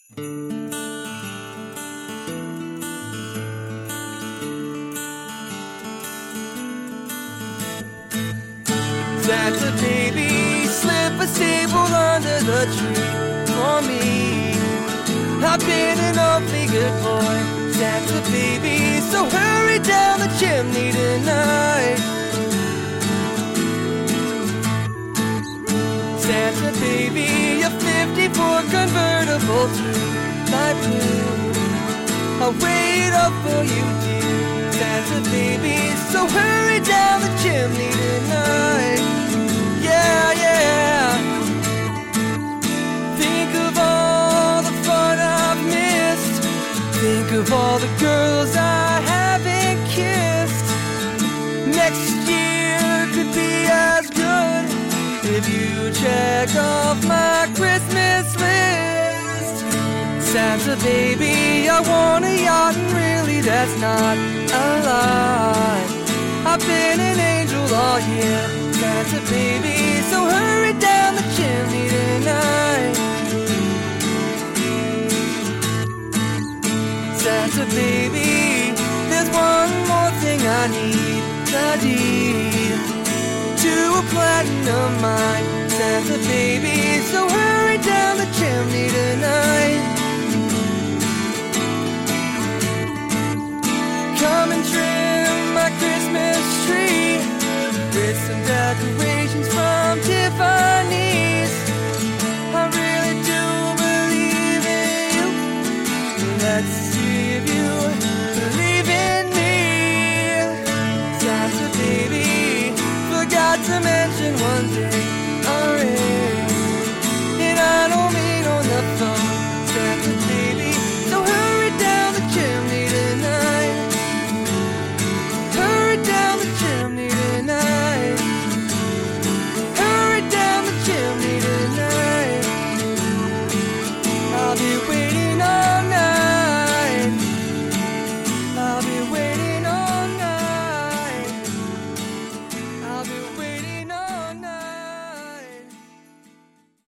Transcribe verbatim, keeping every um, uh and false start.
Santa baby, slip a sable under the tree for me. I've been an awfully good boy, Santa baby, so hurry down the chimney tonight. Santa baby, a fifty-four convertible to light blue. I'll wait up for you, dear Santa baby, so hurry down the chimney tonight. Yeah, yeah. Think of all the fun I've missed. Think of all the girls I haven't kissed. Next year could be as good if you check off my Christmas list. Santa baby, I want a yacht, and really that's not a lie. I've been an angel all year, Santa baby, so hurry down the chimney tonight. Santa baby, there's one more thing I need, the deed to a platinum mine, Santa baby, so hurry